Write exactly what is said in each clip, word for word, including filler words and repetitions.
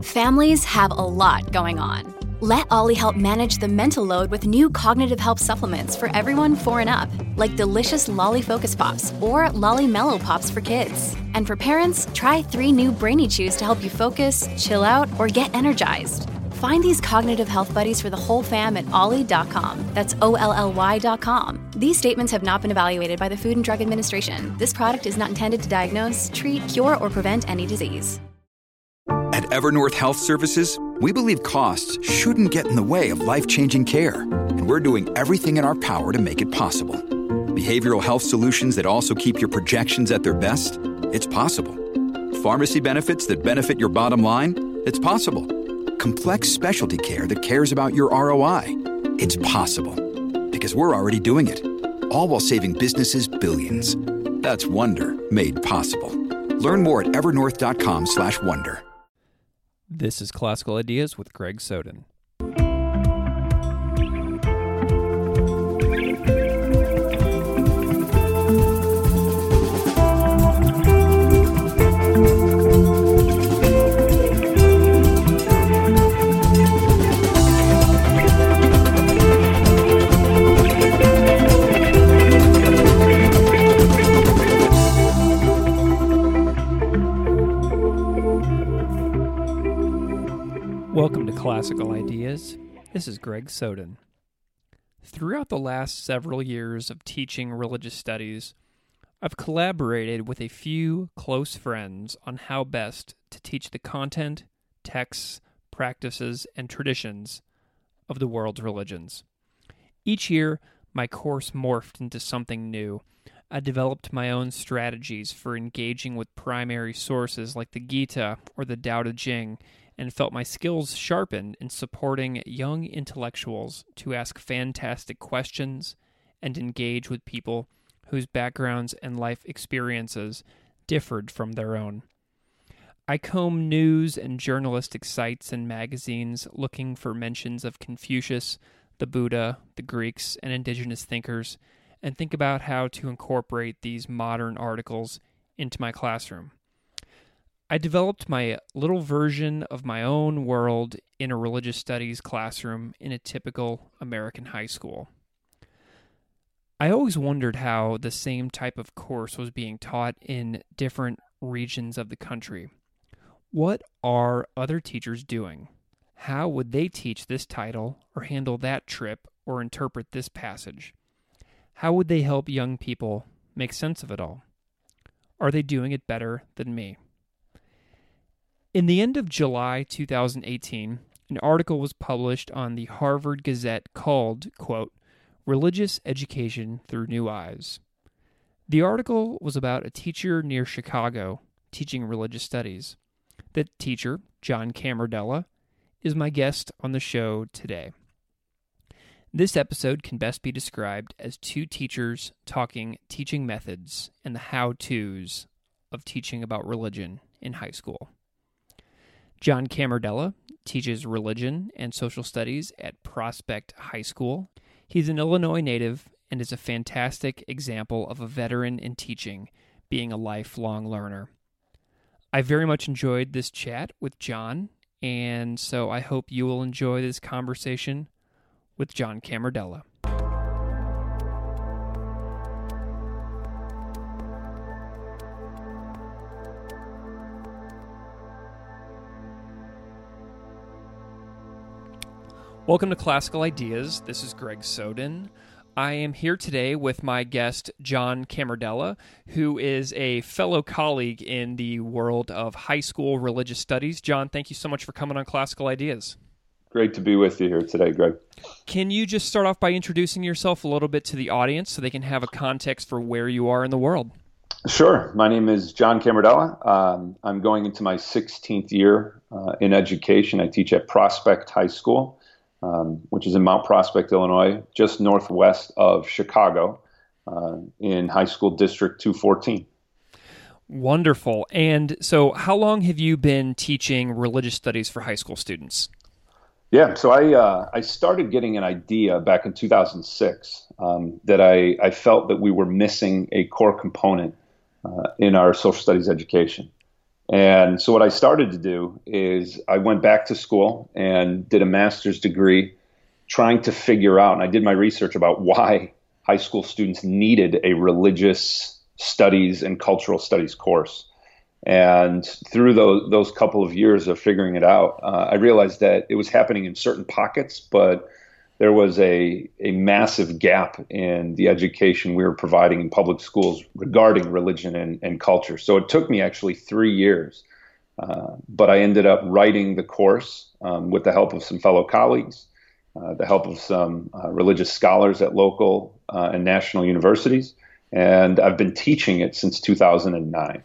Families have a lot going on. Let Ollie help manage the mental load with new cognitive help supplements for everyone four and up, like delicious Lolly Focus Pops or Lolly Mellow Pops for kids. And for parents, try three new Brainy Chews to help you focus, chill out, or get energized. Find these cognitive health buddies for the whole fam at ollie dot com. That's O L L Y dot com. These statements have not been evaluated by the Food and Drug Administration. This product is not intended to diagnose, treat, cure, or prevent any disease. At Evernorth Health Services, we believe costs shouldn't get in the way of life-changing care, and we're doing everything in our power to make it possible. Behavioral health solutions that also keep your projections at their best? It's possible. Pharmacy benefits that benefit your bottom line? It's possible. Complex specialty care that cares about your R O I? It's possible. Because we're already doing it. All while saving businesses billions. That's Wonder made possible. Learn more at evernorth dot com slash wonder. This is Classical Ideas with Greg Soden. Welcome to Classical Ideas. This is Greg Soden. Throughout the last several years of teaching religious studies, I've collaborated with a few close friends on how best to teach the content, texts, practices, and traditions of the world's religions. Each year, my course morphed into something new. I developed my own strategies for engaging with primary sources like the Gita or the Tao Te Ching, and felt my skills sharpened in supporting young intellectuals to ask fantastic questions and engage with people whose backgrounds and life experiences differed from their own. I comb news and journalistic sites and magazines looking for mentions of Confucius, the Buddha, the Greeks, and indigenous thinkers, and think about how to incorporate these modern articles into my classroom. I developed my little version of my own world in a religious studies classroom in a typical American high school. I always wondered how the same type of course was being taught in different regions of the country. What are other teachers doing? How would they teach this title or handle that trip or interpret this passage? How would they help young people make sense of it all? Are they doing it better than me? In the end of July two thousand eighteen, an article was published on the Harvard Gazette called, quote, Religious Education Through New Eyes. The article was about a teacher near Chicago teaching religious studies. The teacher, John Camardella, is my guest on the show today. This episode can best be described as two teachers talking teaching methods and the how-tos of teaching about religion in high school. John Camardella teaches religion and social studies at Prospect High School. He's an Illinois native and is a fantastic example of a veteran in teaching, being a lifelong learner. I very much enjoyed this chat with John, and so I hope you will enjoy this conversation with John Camardella. Welcome to Classical Ideas. This is Greg Soden. I am here today with my guest, John Camardella, who is a fellow colleague in the world of high school religious studies. John, thank you so much for coming on Classical Ideas. Great to be with you here today, Greg. Can you just start off by introducing yourself a little bit to the audience so they can have a context for where you are in the world? Sure. My name is John Camardella. Um, I'm going into my sixteenth year uh, in education. I teach at Prospect High School, um, which is in Mount Prospect, Illinois, just northwest of Chicago, uh, in High School District two fourteen. Wonderful. And so how long have you been teaching religious studies for high school students? Yeah, so I uh, I started getting an idea back in two thousand six um, that I, I felt that we were missing a core component uh, in our social studies education. And so what I started to do is I went back to school and did a master's degree trying to figure out, and I did my research about why high school students needed a religious studies and cultural studies course. And through those, those couple of years of figuring it out, uh, I realized that it was happening in certain pockets, but there was a, a massive gap in the education we were providing in public schools regarding religion and, and culture. So it took me actually three years, uh, but I ended up writing the course um, with the help of some fellow colleagues, uh, the help of some uh, religious scholars at local uh, and national universities, and I've been teaching it since two thousand nine.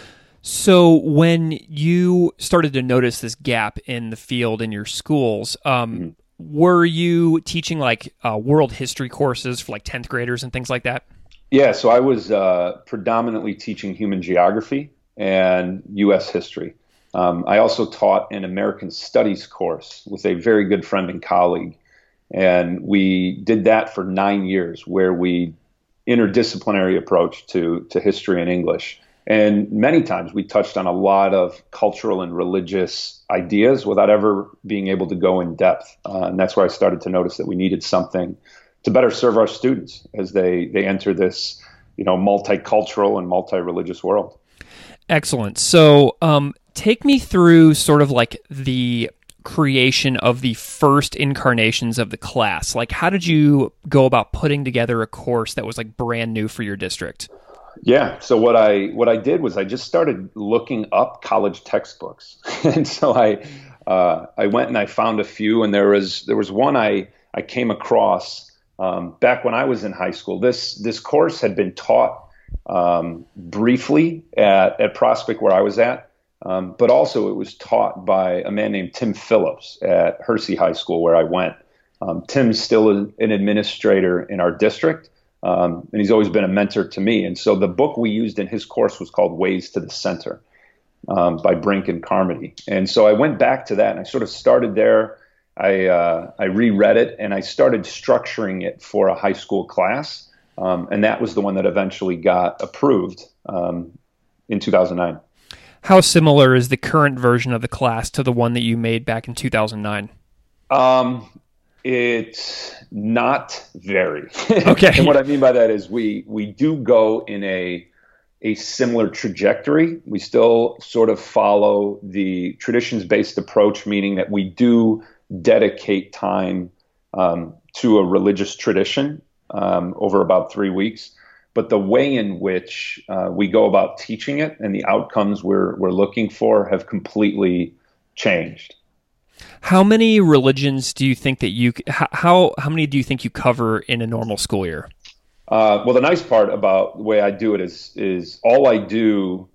So when you started to notice this gap in the field in your schools, um, mm-hmm. were you teaching like uh, world history courses for like tenth graders and things like that? Yeah, so I was uh, predominantly teaching human geography and U S history. Um, I also taught an American Studies course with a very good friend and colleague. And we did that for nine years where we interdisciplinary approach to, to history and English. And many times we touched on a lot of cultural and religious ideas without ever being able to go in depth. Uh, and that's where I started to notice that we needed something to better serve our students as they, they enter this, you know, multicultural and multi-religious world. Excellent. So um, take me through sort of like the creation of the first incarnations of the class. Like, how did you go about putting together a course that was like brand new for your district? Yeah. So what I what I did was I just started looking up college textbooks, and so I uh, I went and I found a few, and there was there was one I I came across um, back when I was in high school. This this course had been taught um, briefly at at Prospect where I was at, um, but also it was taught by a man named Tim Phillips at Hersey High School where I went. Um, Tim's still an administrator in our district. Um, and he's always been a mentor to me. And so the book we used in his course was called Ways to the Center um, by Brink and Carmody. And so I went back to that and I sort of started there. I, uh, I reread it and I started structuring it for a high school class. Um, and that was the one that eventually got approved um, in two thousand nine. How similar is the current version of the class to the one that you made back in two thousand nine? Um, It's not very. Okay. And what I mean by that is we we do go in a a similar trajectory. We still sort of follow the traditions-based approach, meaning that we do dedicate time um, to a religious tradition um, over about three weeks. But the way in which uh, we go about teaching it and the outcomes we're we're looking for have completely changed. How many religions do you think that you how how many do you think you cover in a normal school year? Uh, well, the nice part about the way I do it is is all I do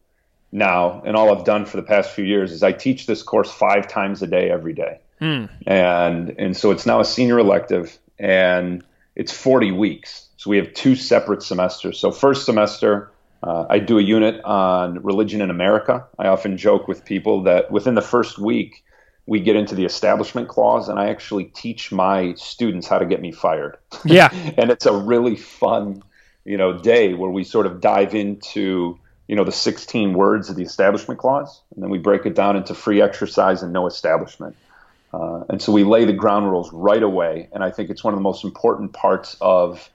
now and all I've done for the past few years is I teach this course five times a day every day, hmm. and and so it's now a senior elective and it's forty weeks. So we have two separate semesters. So first semester uh, I do a unit on religion in America. I often joke with people that within the first week we get into the Establishment Clause, and I actually teach my students how to get me fired. Yeah. And it's a really fun, you know, day where we sort of dive into, you know, the sixteen words of the Establishment Clause, and then we break it down into free exercise and no establishment. Uh, and so we lay the ground rules right away, and I think it's one of the most important parts of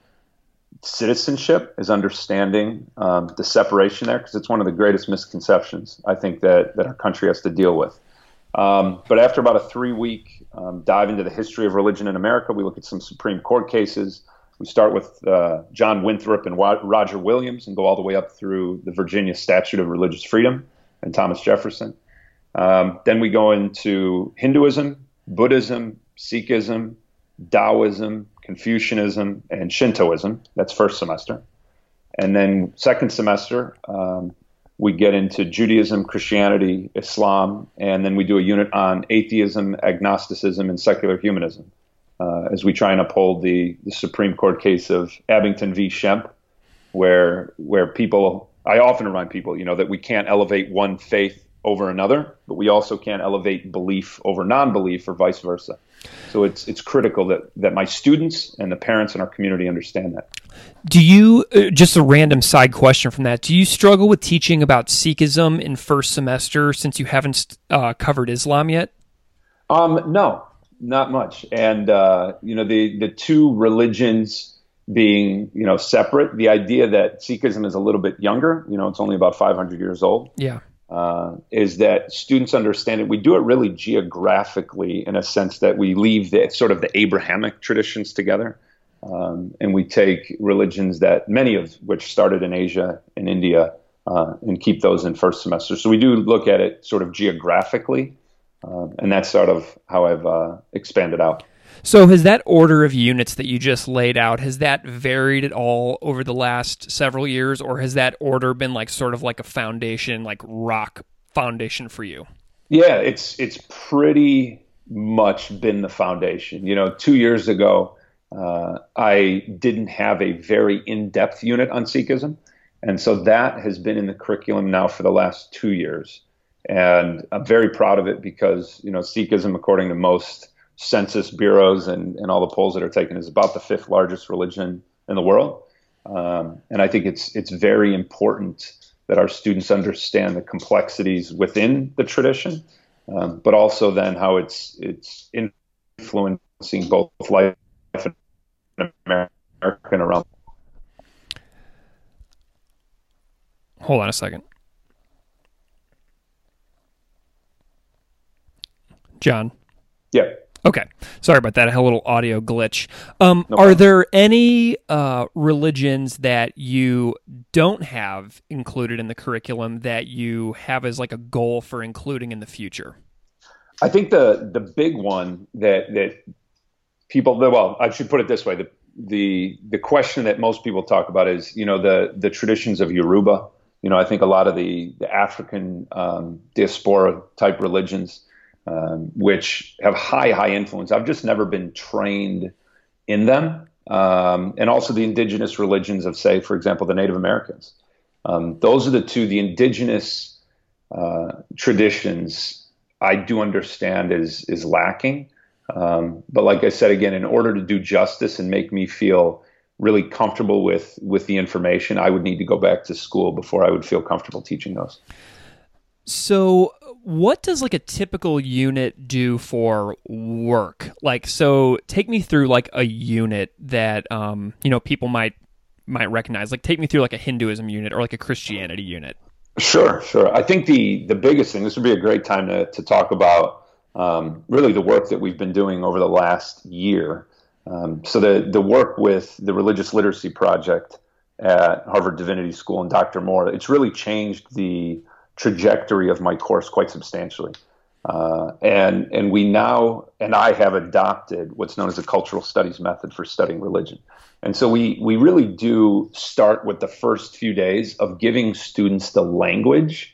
citizenship is understanding um, the separation there, because it's one of the greatest misconceptions I think that, that our country has to deal with. Um, but after about a three-week um, dive into the history of religion in America, we look at some Supreme Court cases. We start with uh, John Winthrop and Wa- Roger Williams and go all the way up through the Virginia Statute of Religious Freedom and Thomas Jefferson. Um, then we go into Hinduism, Buddhism, Sikhism, Taoism, Confucianism, and Shintoism. That's first semester. And then second semester, um, we get into Judaism, Christianity, Islam, and then we do a unit on atheism, agnosticism, and secular humanism uh, as we try and uphold the, the Supreme Court case of Abington v. Schempp, where where people, I often remind people, you know, that we can't elevate one faith over another, but we also can't elevate belief over non-belief or vice versa. So it's it's critical that, that my students and the parents in our community understand that. Do you, uh, just a random side question from that, do you struggle with teaching about Sikhism in first semester since you haven't uh, covered Islam yet? Um, no, not much. And, uh, you know, the, the two religions being, you know, separate, the idea that Sikhism is a little bit younger, you know, it's only about five hundred years old. Yeah. Uh, is that students understand it. We do it really geographically in a sense that we leave the sort of the Abrahamic traditions together. Um, and we take religions that many of which started in Asia and India uh, and keep those in first semester. So we do look at it sort of geographically. Uh, and that's sort of how I've uh, expanded out. So has that order of units that you just laid out, has that varied at all over the last several years, or has that order been like sort of like a foundation, like rock foundation for you? Yeah, it's it's pretty much been the foundation. You know, two years ago, uh, I didn't have a very in-depth unit on Sikhism, and so that has been in the curriculum now for the last two years. And I'm very proud of it because, you know, Sikhism, according to most census bureaus and, and all the polls that are taken, is about the fifth largest religion in the world. Um, and I think it's it's very important that our students understand the complexities within the tradition, um, but also then how it's it's influencing both life in America and around. Hold on a second. John? Yeah. Okay. Sorry about that. I had a little audio glitch. Um, No are problem. there any uh, religions that you don't have included in the curriculum that you have as like a goal for including in the future? I think the the big one that that people, well, I should put it this way: the the the question that most people talk about is, you know, the the traditions of Yoruba. You know, I think a lot of the the African um, diaspora type religions, um, which have high high influence. I've just never been trained in them, um, and also the indigenous religions of, say, for example, the Native Americans. Um, those are the two. The indigenous uh, traditions I do understand is is lacking. Um, but like I said, again, in order to do justice and make me feel really comfortable with, with the information, I would need to go back to school before I would feel comfortable teaching those. So what does like a typical unit do for work? Like, so take me through like a unit that, um, you know, people might, might recognize, like take me through like a Hinduism unit or like a Christianity unit. Sure, sure. I think the, the biggest thing, this would be a great time to, to talk about um, really the work that we've been doing over the last year. Um, so the, the work with the Religious Literacy Project at Harvard Divinity School and Doctor Moore, it's really changed the trajectory of my course quite substantially. Uh, and and we now, and I have adopted what's known as a cultural studies method for studying religion. And so we we really do start with the first few days of giving students the language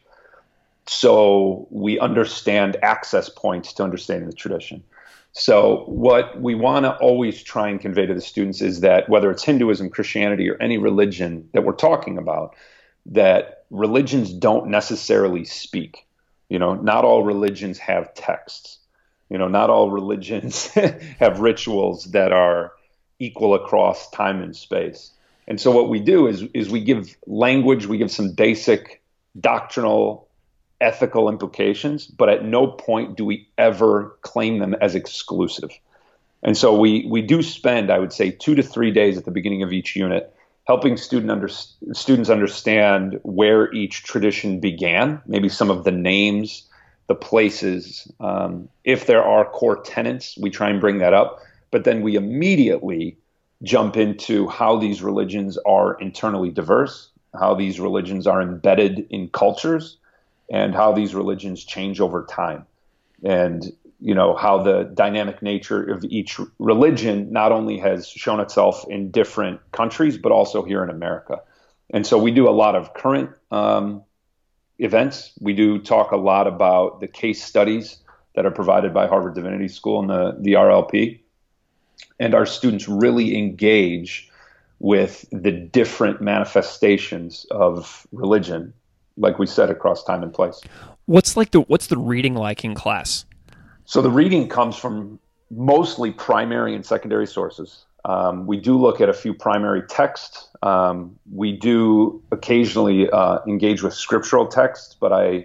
so we understand access points to understanding the tradition. So what we want to always try and convey to the students is that whether it's Hinduism, Christianity, or any religion that we're talking about, that religions don't necessarily speak. You know, not all religions have texts. You know, not all religions have rituals that are equal across time and space. And so what we do is is we give language, we give some basic doctrinal, ethical implications, but at no point do we ever claim them as exclusive. And so we we do spend, I would say, two to three days at the beginning of each unit helping student under, students understand where each tradition began, maybe some of the names, the places. Um, if there are core tenets, we try and bring that up. But then we immediately jump into how these religions are internally diverse, how these religions are embedded in cultures, and how these religions change over time. And, you know, how the dynamic nature of each religion not only has shown itself in different countries, but also here in America. And so we do a lot of current um, events. We do talk a lot about the case studies that are provided by Harvard Divinity School and the, the R L P. And our students really engage with the different manifestations of religion, like we said, across time and place. What's like the what's the reading like in class? So the reading comes from mostly primary and secondary sources. Um, we do look at a few primary texts. Um, we do occasionally uh, engage with scriptural texts, but I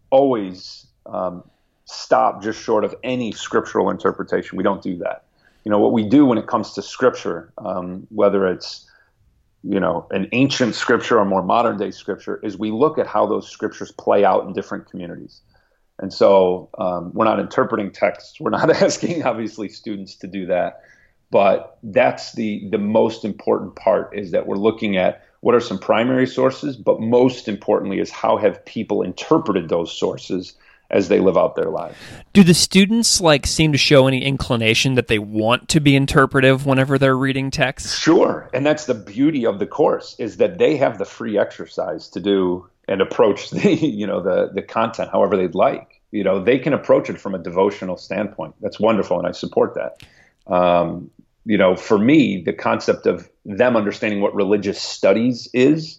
always um, stop just short of any scriptural interpretation. We don't do that. You know, what we do when it comes to scripture, um, whether it's, you know, an ancient scripture or more modern day scripture, is we look at how those scriptures play out in different communities. And so um, we're not interpreting texts. We're not asking, obviously, students to do that. But that's the, the most important part, is that we're looking at what are some primary sources, but most importantly is how have people interpreted those sources as they live out their lives. Do the students like seem to show any inclination that they want to be interpretive whenever they're reading text? Sure. And that's the beauty of the course, is that they have the free exercise to do and approach the, you know, the, the content however they'd like. You know, they can approach it from a devotional standpoint. That's wonderful, and I support that. Um, you know, for me, the concept of them understanding what religious studies is,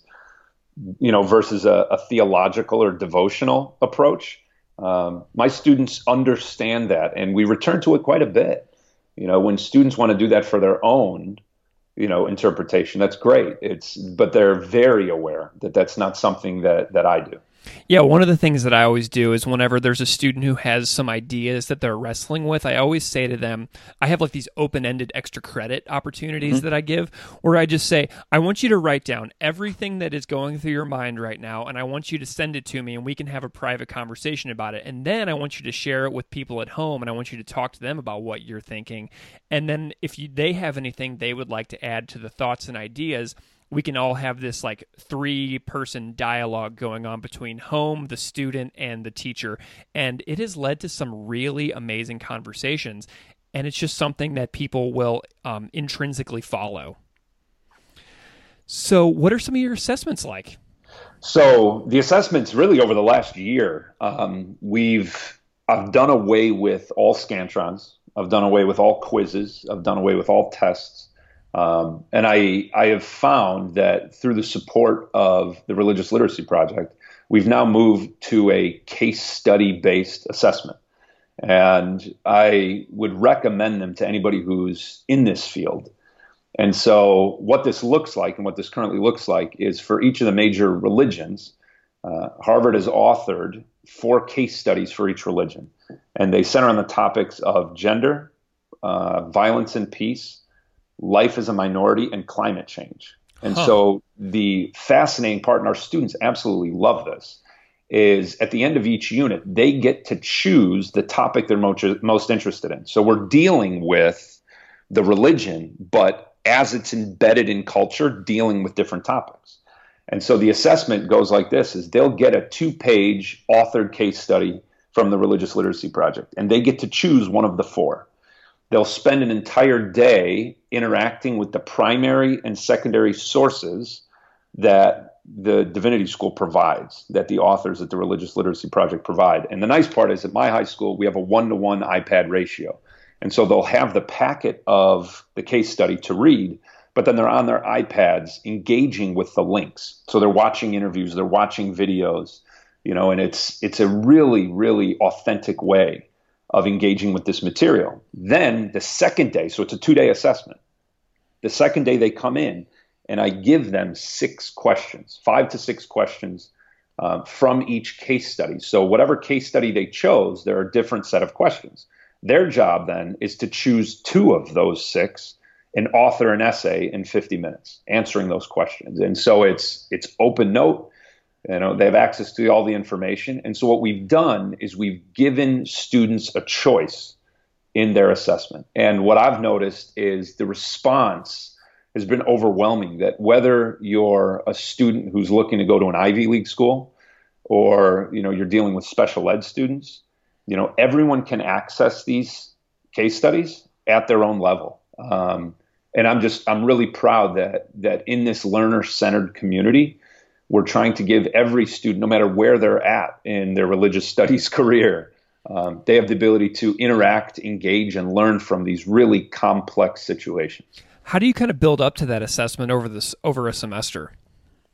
you know, versus a, a theological or devotional approach, um, my students understand that, and we return to it quite a bit. You know, when students want to do that for their own, you know, interpretation, that's great. It's, but they're very aware that that's not something that, that I do. Yeah, one of the things that I always do is whenever there's a student who has some ideas that they're wrestling with, I always say to them, I have like these open-ended extra credit opportunities mm-hmm. that I give, where I just say, I want you to write down everything that is going through your mind right now, and I want you to send it to me, and we can have a private conversation about it. And then I want you to share it with people at home, and I want you to talk to them about what you're thinking. And then if you, they have anything they would like to add to the thoughts and ideas, we can all have this like three-person dialogue going on between home, the student, and the teacher. And it has led to some really amazing conversations. And it's just something that people will um, intrinsically follow. So what are some of your assessments like? So the assessments really over the last year, um, we've I've done away with all Scantrons. I've done away with all quizzes. I've done away with all tests. Um, and I, I have found that through the support of the Religious Literacy Project, we've now moved to a case study based assessment. And I would recommend them to anybody who's in this field. And so what this looks like and what this currently looks like is for each of the major religions, uh, Harvard has authored four case studies for each religion. And they center on the topics of gender, uh, violence and peace, life as a minority, and climate change. And huh. so the fascinating part, and our students absolutely love this, is at the end of each unit, they get to choose the topic they're most, most interested in. So we're dealing with the religion, but as it's embedded in culture, dealing with different topics. And so the assessment goes like this, is they'll get a two-page authored case study from the Religious Literacy Project, and they get to choose one of the four. They'll spend an entire day interacting with the primary and secondary sources that the Divinity School provides, that the authors at the Religious Literacy Project provide. And the nice part is at my high school, we have a one-to-one iPad ratio. And so they'll have the packet of the case study to read, but then they're on their iPads engaging with the links. So they're watching interviews, they're watching videos, you know, and it's it's a really, really authentic way of engaging with this material. Then the second day, so it's a two-day assessment. The second day they come in, and I give them six questions, five to six questions uh, from each case study. So whatever case study they chose, there are a different set of questions. Their job then is to choose two of those six and author an essay in fifty minutes, answering those questions. And so it's it's open note. You know, they have access to all the information. And so what we've done is we've given students a choice in their assessment. And what I've noticed is the response has been overwhelming, that whether you're a student who's looking to go to an Ivy League school or, you know, you're dealing with special ed students, you know, everyone can access these case studies at their own level. Um, and I'm just, I'm really proud that, that in this learner-centered community, we're trying to give every student, no matter where they're at in their religious studies career, um, they have the ability to interact, engage, and learn from these really complex situations. How do you kind of build up to that assessment over this over a semester?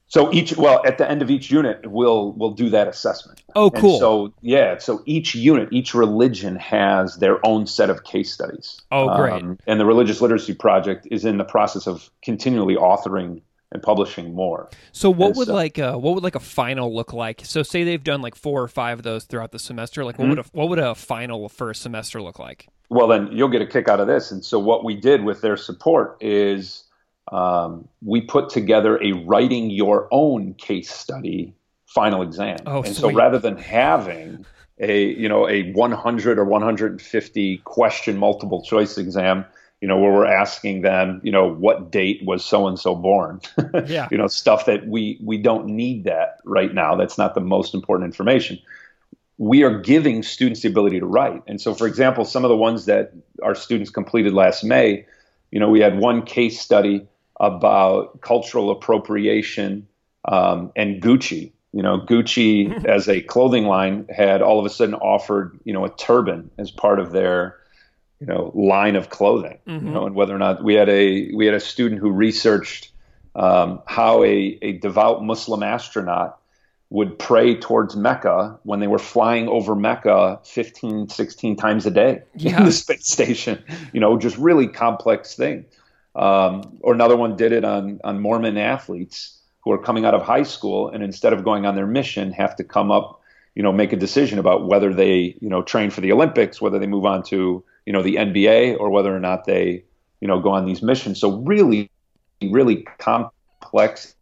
So each, well, at the end of each unit, we'll we'll do that assessment. Oh, cool. And so yeah, so each unit, each religion has their own set of case studies. Oh, great. Um, and the Religious Literacy Project is in the process of continually authoring and publishing more. So what and would so, like a, what would like a final look like? So say they've done like four or five of those throughout the semester. Like what mm-hmm. would a, what would a final for a semester look like? Well, then you'll get a kick out of this. And so what we did with their support is um, we put together a writing your own case study final exam. Oh, and sweet. so rather than having a, you know, a one hundred or one hundred fifty question multiple choice exam, you know, where we're asking them, you know, what date was so-and-so born? Yeah. You know, stuff that we, we don't need that right now. That's not the most important information. We are giving students the ability to write. And so, for example, some of the ones that our students completed last May, you know, we had one case study about cultural appropriation um, and Gucci. You know, Gucci as a clothing line had all of a sudden offered, you know, a turban as part of their, you know, line of clothing. Mm-hmm. You know, and whether or not we had a we had a student who researched um, how a, a devout Muslim astronaut would pray towards Mecca when they were flying over Mecca fifteen, sixteen times a day yeah. in the space station, you know, just really complex thing. Um, or another one did it on, on Mormon athletes who are coming out of high school and instead of going on their mission have to come up, you know, make a decision about whether they, you know, train for the Olympics, whether they move on to, you know, the N B A or whether or not they, you know, go on these missions. So really, really complex,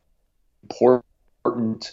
important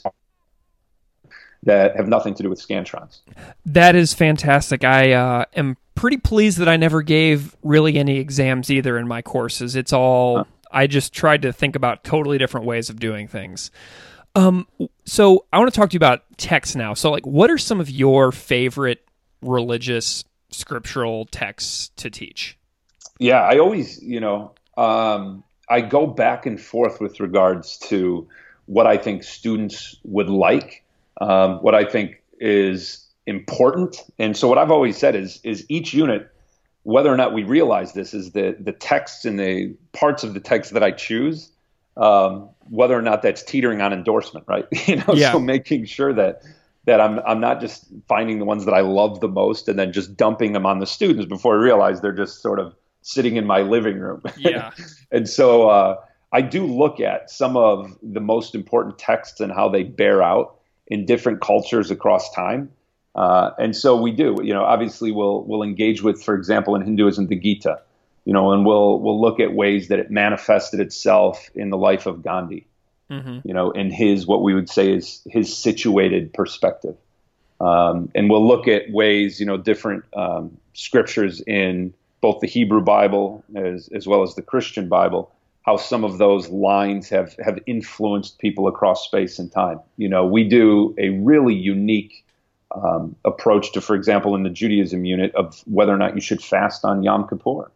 that have nothing to do with Scantrons. That is fantastic. I uh, am pretty pleased that I never gave really any exams either in my courses. It's all, huh. I just tried to think about totally different ways of doing things. Um, so I want to talk to you about texts now. So like, what are some of your favorite religious scriptural texts to teach? Yeah, I always, you know, um, I go back and forth with regards to what I think students would like. Um, what I think is important. And so what I've always said is, is each unit, whether or not we realize this, is that the texts and the parts of the text that I choose, um, whether or not that's teetering on endorsement, right? You know, yeah. So making sure that that I'm I'm not just finding the ones that I love the most and then just dumping them on the students before I realize they're just sort of sitting in my living room. Yeah. And so uh, I do look at some of the most important texts and how they bear out in different cultures across time. Uh, and so we do, you know, obviously we'll, we'll engage with, for example, in Hinduism, the Gita, you know, and we'll, we'll look at ways that it manifested itself in the life of Gandhi, mm-hmm. you know, in his, what we would say is his situated perspective. Um, and we'll look at ways, you know, different um, scriptures in both the Hebrew Bible as, as well as the Christian Bible, how some of those lines have, have influenced people across space and time. You know, we do a really unique um, approach to, for example, in the Judaism unit of whether or not you should fast on Yom Kippur.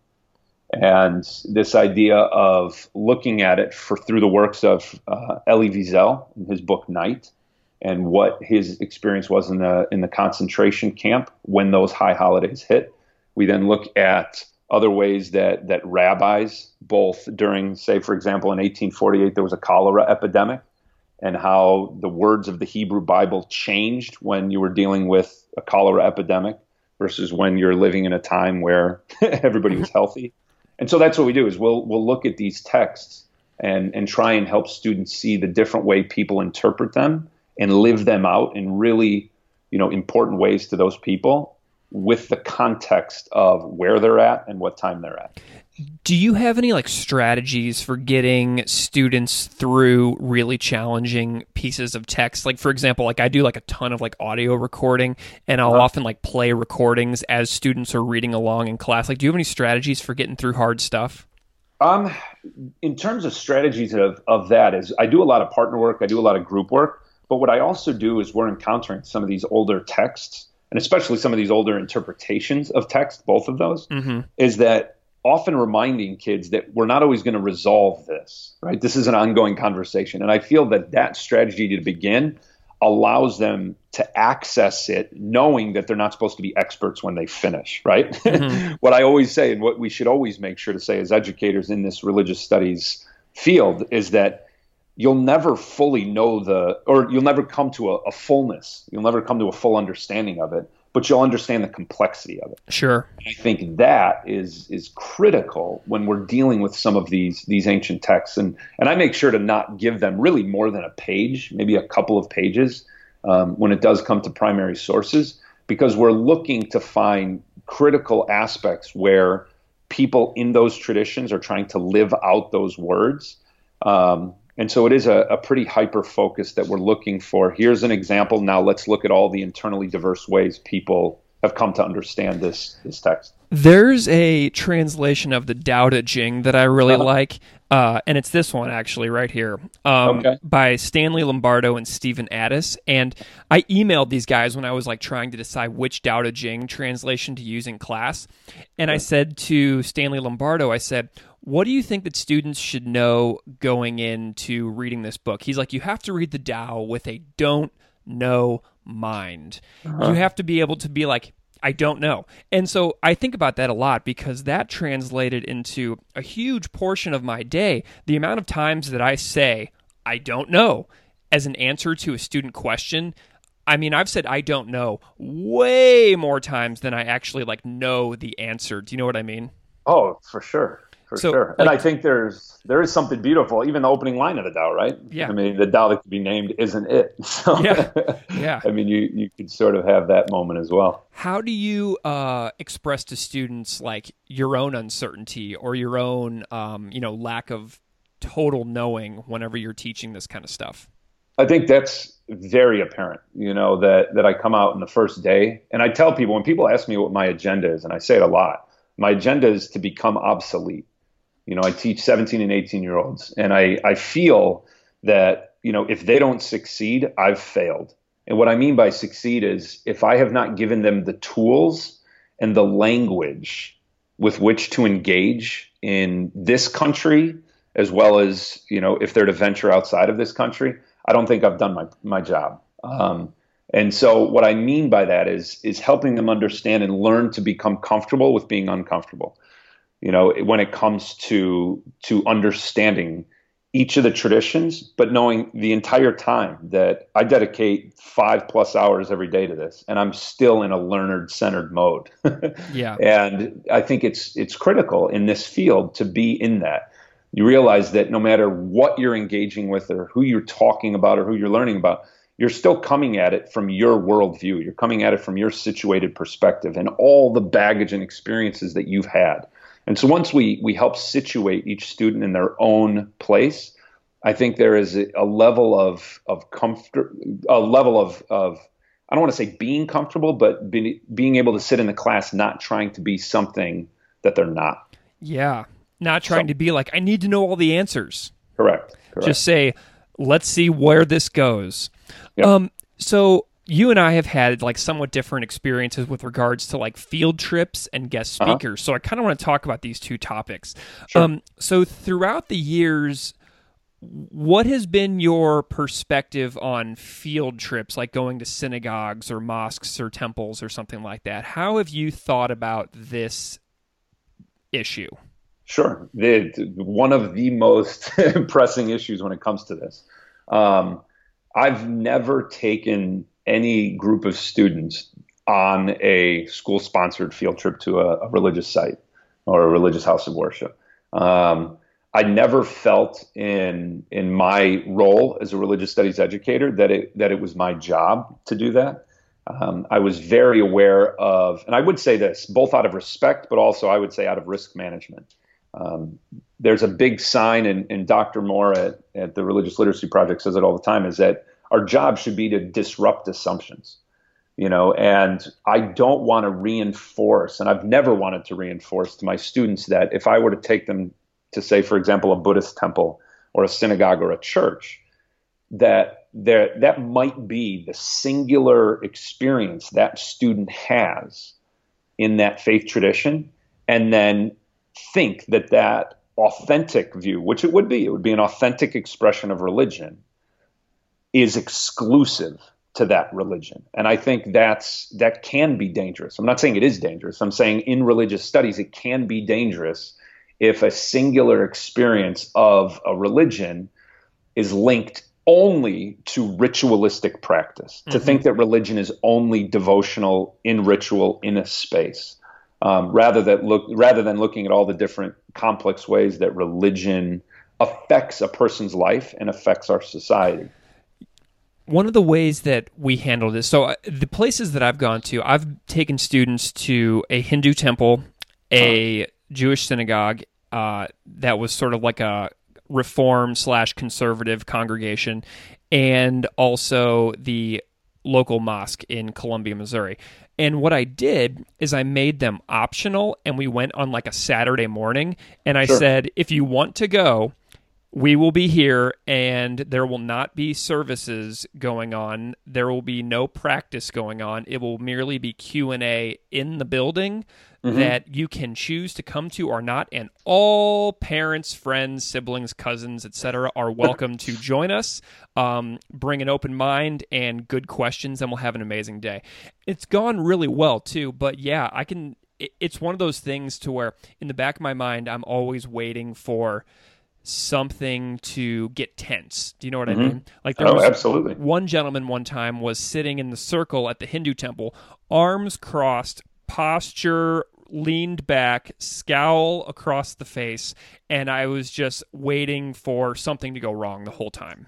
And this idea of looking at it for through the works of uh, Elie Wiesel in his book Night, and what his experience was in the in the concentration camp when those high holidays hit. We then look at other ways that that rabbis, both during, say, for example, in eighteen forty-eight, there was a cholera epidemic, and how the words of the Hebrew Bible changed when you were dealing with a cholera epidemic versus when you're living in a time where everybody was healthy. And so that's what we do is we'll we'll look at these texts and and try and help students see the different way people interpret them and live them out in really, you know, important ways to those people with the context of where they're at and what time they're at. Do you have any like strategies for getting students through really challenging pieces of text? Like, for example, like I do like a ton of like audio recording, and I'll uh-huh. often like play recordings as students are reading along in class. Like, do you have any strategies for getting through hard stuff? Um, in terms of strategies of, of that is I do a lot of partner work. I do a lot of group work. But what I also do is we're encountering some of these older texts, and especially some of these older interpretations of text, both of those, mm-hmm. is that often reminding kids that we're not always going to resolve this, right? This is an ongoing conversation. And I feel that that strategy to begin allows them to access it knowing that they're not supposed to be experts when they finish, right? Mm-hmm. What I always say, and what we should always make sure to say as educators in this religious studies field, is that you'll never fully know the, or you'll never come to a, a fullness. You'll never come to a full understanding of it, but you'll understand the complexity of it. Sure. I think that is is critical when we're dealing with some of these these ancient texts, and and I make sure to not give them really more than a page, maybe a couple of pages, um, when it does come to primary sources, because we're looking to find critical aspects where people in those traditions are trying to live out those words. Um, and so it is a, a pretty hyper focus that we're looking for. Here's an example. Now let's look at all the internally diverse ways people have come to understand this this text. There's a translation of the Tao Te Ching that I really Uh-huh. like, uh, and it's this one actually right here, um, Okay. by Stanley Lombardo and Stephen Addis. And I emailed these guys when I was like trying to decide which Tao Te Ching translation to use in class, and I said to Stanley Lombardo, I said, "What do you think that students should know going into reading this book?" He's like, "You have to read the Tao with a don't know mind. Uh-huh. You have to be able to be like, I don't know." And so I think about that a lot because that translated into a huge portion of my day. The amount of times that I say, I don't know, as an answer to a student question. I mean, I've said I don't know way more times than I actually like know the answer. Do you know what I mean? Oh, for sure. For So, sure. And like- I think there's there is something beautiful, even the opening line of the Tao, right? Yeah. I mean, the Tao that could be named isn't it. So, Yeah. Yeah. I mean, you, you could sort of have that moment as well. How do you uh, express to students like your own uncertainty or your own, um, you know, lack of total knowing whenever you're teaching this kind of stuff? I think that's very apparent, you know, that, that I come out in the first day and I tell people, when people ask me what my agenda is, and I say it a lot, my agenda is to become obsolete. You know, I teach seventeen and eighteen year olds, and I, I feel that, you know, if they don't succeed, I've failed. And what I mean by succeed is if I have not given them the tools and the language with which to engage in this country, as well as, you know, if they're to venture outside of this country, I don't think I've done my, my job. Um, and so what I mean by that is, is helping them understand and learn to become comfortable with being uncomfortable. You know, when it comes to to understanding each of the traditions, but knowing the entire time that I dedicate five plus hours every day to this, and I'm still in a learner-centered mode. Yeah. And I think it's it's critical in this field to be in that. You realize that no matter what you're engaging with or who you're talking about or who you're learning about, you're still coming at it from your worldview. You're coming at it from your situated perspective and all the baggage and experiences that you've had. And so once we we help situate each student in their own place, I think there is a, a level of of comfort, a level of of I don't want to say being comfortable, but be, being able to sit in the class, not trying to be something that they're not. Yeah. Not trying So- to be like, I need to know all the answers. Correct. Correct. Just say, let's see where this goes. Yep. Um, so you and I have had like somewhat different experiences with regards to like field trips and guest Uh-huh. speakers. So I kind of want to talk about these two topics. Sure. Um, so throughout the years, what has been your perspective on field trips, like going to synagogues or mosques or temples or something like that? How have you thought about this issue? Sure. The, one of the most pressing issues when it comes to this. Um, I've never taken any group of students on a school-sponsored field trip to a, a religious site or a religious house of worship. Um, I never felt in in my role as a religious studies educator that it that it was my job to do that. Um, I was very aware of, and I would say this, both out of respect, but also I would say out of risk management. Um, there's a big sign, and, and Doctor Moore at, at the Religious Literacy Project says it all the time, is that our job should be to disrupt assumptions. You know, and I don't want to reinforce, and I've never wanted to reinforce to my students that if I were to take them to, say, for example, a Buddhist temple or a synagogue or a church, that there that might be the singular experience that student has in that faith tradition, and then think that that authentic view, which it would be, it would be an authentic expression of religion, is exclusive to that religion. And I think that's that can be dangerous. I'm not saying it is dangerous. I'm saying in religious studies, it can be dangerous if a singular experience of a religion is linked only to ritualistic practice, to Mm-hmm. think that religion is only devotional in ritual in a space, um, rather that look rather than looking at all the different complex ways that religion affects a person's life and affects our society. One of the ways that we handle this, so uh, the places that I've gone to, I've taken students to a Hindu temple, a Jewish synagogue, uh, that was sort of like a reform slash conservative congregation, and also the local mosque in Columbia, Missouri. And what I did is I made them optional, and we went on like a Saturday morning, and I Sure. said, if you want to go, we will be here, and there will not be services going on. There will be no practice going on. It will merely be Q and A in the building Mm-hmm. that you can choose to come to or not, and all parents, friends, siblings, cousins, et cetera are welcome to join us. Um, bring an open mind and good questions, and we'll have an amazing day. It's gone really well, too, but yeah, I can. it- it's one of those things to where in the back of my mind, I'm always waiting for something to get tense. Do you know what Mm-hmm. I mean? Like there Oh, was absolutely. one gentleman one time was sitting in the circle at the Hindu temple, arms crossed, posture leaned back, scowl across the face, and I was just waiting for something to go wrong the whole time.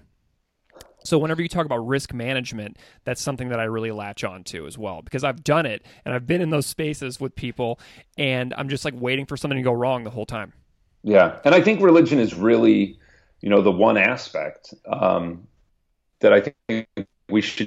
So whenever you talk about risk management, that's something that I really latch on to as well, because I've done it and I've been in those spaces with people, and I'm just like waiting for something to go wrong the whole time. Yeah. And I think religion is really, you know, the one aspect um, that I think we should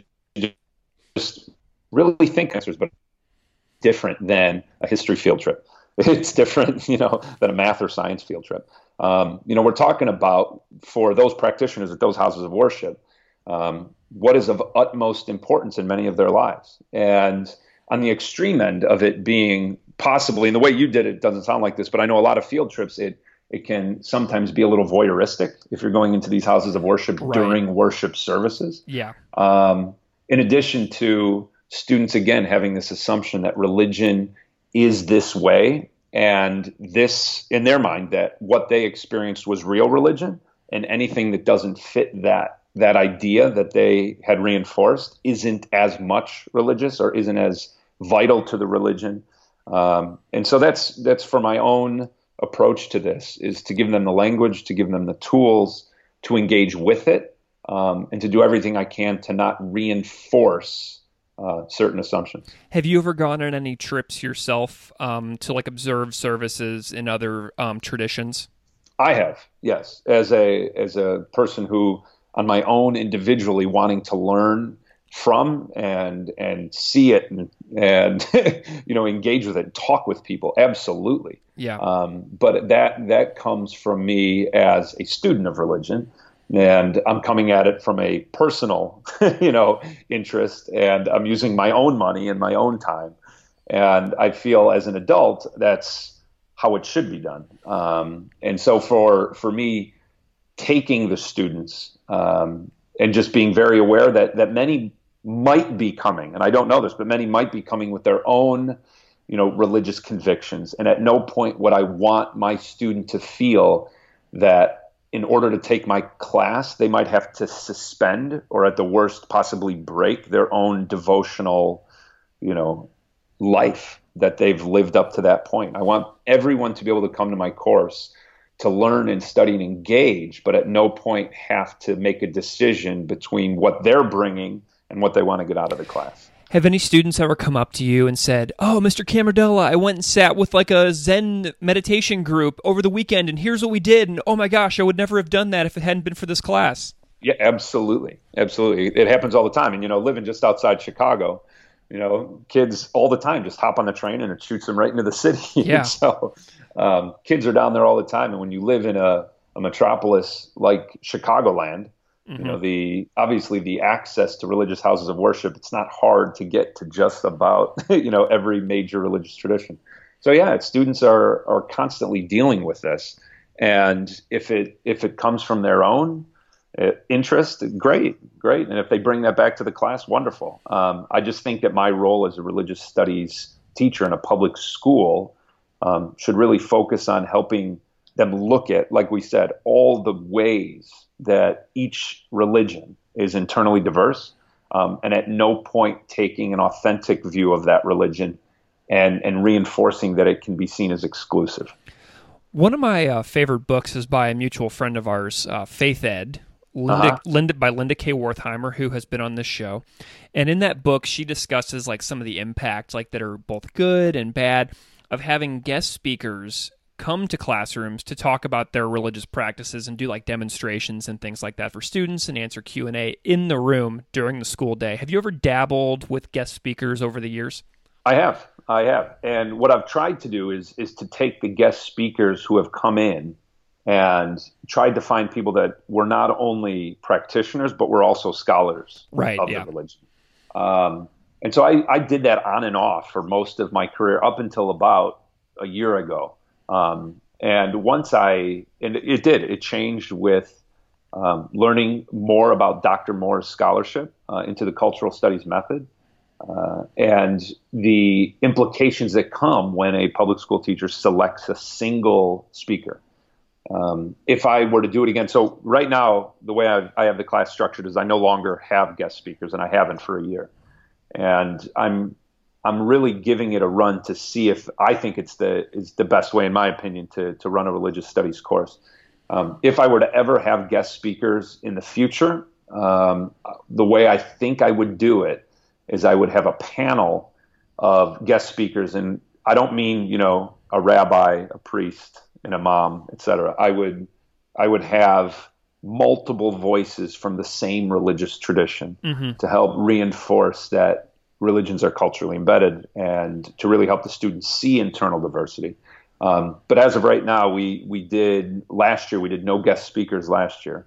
just really think answers, but different than a history field trip. It's different, you know, than a math or science field trip. Um, you know, we're talking about, for those practitioners at those houses of worship, um, what is of utmost importance in many of their lives. And on the extreme end of it being possibly, and the way you did it doesn't sound like this, but I know a lot of field trips, it it can sometimes be a little voyeuristic if you're going into these houses of worship Right. during worship services. Yeah. Um, in addition to students, again, having this assumption that religion is this way, and this, in their mind, that what they experienced was real religion, and anything that doesn't fit that that idea that they had reinforced isn't as much religious or isn't as vital to the religion. Um, and so that's that's for my own approach to this, is to give them the language, to give them the tools to engage with it, um, and to do everything I can to not reinforce uh, certain assumptions. Have you ever gone on any trips yourself um, to like observe services in other um, traditions? I have, yes, as a as a person who, on my own, individually wanting to learn from and and see it and, and you know, engage with it and talk with people. Absolutely. Yeah. Um, but that that comes from me as a student of religion, and I'm coming at it from a personal, you know, interest, and I'm using my own money and my own time. And I feel as an adult, that's how it should be done. Um, and so for for me, taking the students um, and just being very aware that that many might be coming, and I don't know this, but many might be coming with their own, you know, religious convictions. And at no point would I want my student to feel that in order to take my class, they might have to suspend, or at the worst possibly break, their own devotional, you know, life that they've lived up to that point. I want everyone to be able to come to my course to learn and study and engage, but at no point have to make a decision between what they're bringing and what they want to get out of the class. Have any students ever come up to you and said, "Oh, Mister Camardella, I went and sat with like a Zen meditation group over the weekend, and here's what we did, and oh my gosh, I would never have done that if it hadn't been for this class"? Yeah, absolutely. Absolutely. It happens all the time. And, you know, living just outside Chicago, you know, kids all the time just hop on the train and it shoots them right into the city. Yeah. So um, kids are down there all the time. And when you live in a, a metropolis like Chicagoland, Mm-hmm. you know, the obviously the access to religious houses of worship, it's not hard to get to just about, you know, every major religious tradition. So, yeah, students are are constantly dealing with this. And if it if it comes from their own uh, interest, great, great. And if they bring that back to the class, wonderful. Um, I just think that my role as a religious studies teacher in a public school um, should really focus on helping them look at, like we said, all the ways that each religion is internally diverse, um, and at no point taking an authentic view of that religion and, and reinforcing that it can be seen as exclusive. One of my uh, favorite books is by a mutual friend of ours, uh, Faith Ed, Linda, Uh-huh. Linda by Linda K. Wertheimer, who has been on this show. And in that book, she discusses like some of the impacts, like that are both good and bad, of having guest speakers come to classrooms to talk about their religious practices and do like demonstrations and things like that for students and answer Q and A in the room during the school day. Have you ever dabbled with guest speakers over the years? I have. I have. And what I've tried to do is is to take the guest speakers who have come in and tried to find people that were not only practitioners, but were also scholars Right, of yeah. the religion. Um, and so I, I did that on and off for most of my career up until about a year ago. Um, and once I, and it did, it changed with um, learning more about Doctor Moore's scholarship uh, into the cultural studies method. Uh, and the implications that come when a public school teacher selects a single speaker. Um, if I were to do it again, so right now, the way I've, I have the class structured is I no longer have guest speakers, and I haven't for a year. And I'm I'm really giving it a run to see if I think it's the is the best way, in my opinion, to to run a religious studies course. Um, if I were to ever have guest speakers in the future, um, the way I think I would do it is I would have a panel of guest speakers, and I don't mean, you know, a rabbi, a priest, an imam, et cetera. I would, I would have multiple voices from the same religious tradition Mm-hmm. to help reinforce that religions are culturally embedded and to really help the students see internal diversity. Um, but as of right now, we we did last year, we did no guest speakers last year,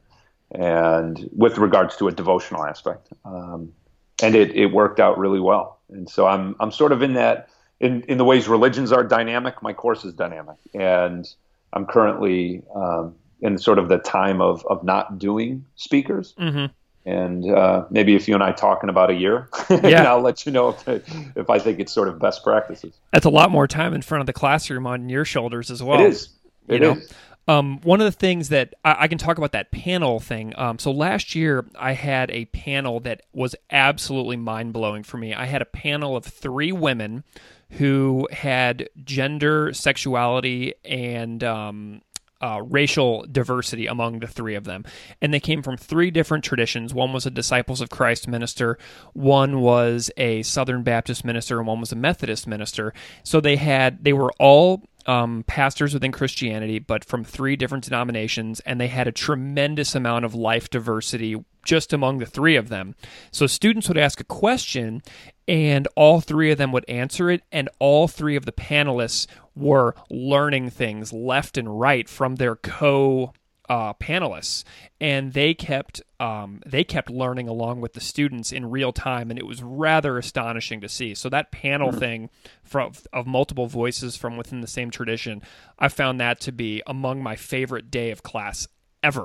and with regards to a devotional aspect. Um, And it, it worked out really well. And so I'm I'm sort of in that, in, in the ways religions are dynamic, my course is dynamic. And I'm currently um, in sort of the time of, of not doing speakers. Mm-hmm. And uh, maybe if you and I talk in about a year, Yeah. and I'll let you know if, if I think it's sort of best practices. That's a lot more time in front of the classroom on your shoulders as well. It is. You It know? is. Um, one of the things that I, I can talk about that panel thing. Um, so last year I had a panel that was absolutely mind blowing for me. I had a panel of three women who had gender, sexuality, and um, uh, racial diversity among the three of them. And they came from three different traditions. One was a Disciples of Christ minister, one was a Southern Baptist minister, and one was a Methodist minister. So they had, they were all Um, pastors within Christianity, but from three different denominations, and they had a tremendous amount of life diversity just among the three of them. So students would ask a question, and all three of them would answer it, and all three of the panelists were learning things left and right from their co Uh, panelists, and they kept um, they kept learning along with the students in real time, and it was rather astonishing to see. So that panel Mm-hmm. thing from, of multiple voices from within the same tradition, I found that to be among my favorite day of class ever.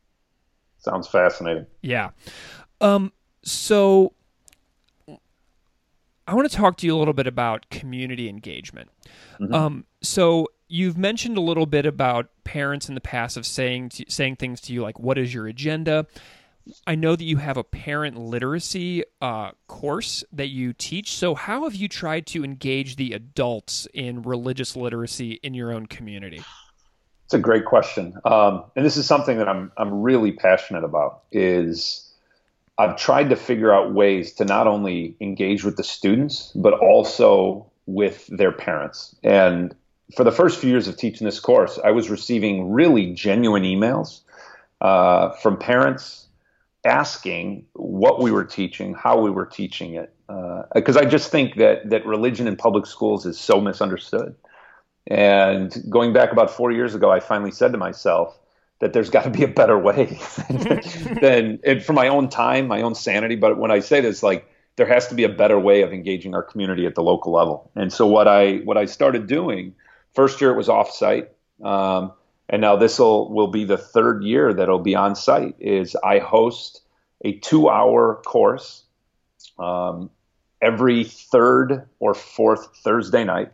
Sounds fascinating. Yeah. Um. So I want to talk to you a little bit about community engagement. Mm-hmm. Um. So you've mentioned a little bit about parents in the past of saying to, saying things to you like, "What is your agenda?" I know that you have a parent literacy uh, course that you teach. So how have you tried to engage the adults in religious literacy in your own community? It's a great question, um, and this is something that I'm I'm really passionate about. Is I've tried to figure out ways to not only engage with the students, but also with their parents. And for the first few years of teaching this course, I was receiving really genuine emails uh, from parents asking what we were teaching, how we were teaching it. Because uh, I just think that that religion in public schools is so misunderstood. And going back about four years ago, I finally said to myself that there's got to be a better way than, and for my own time, my own sanity. But when I say this, like, there has to be a better way of engaging our community at the local level. And so what I what I started doing, first year it was off-site, um, and now this will will be the third year that it'll be on-site, is I host a two-hour course um, every third or fourth Thursday night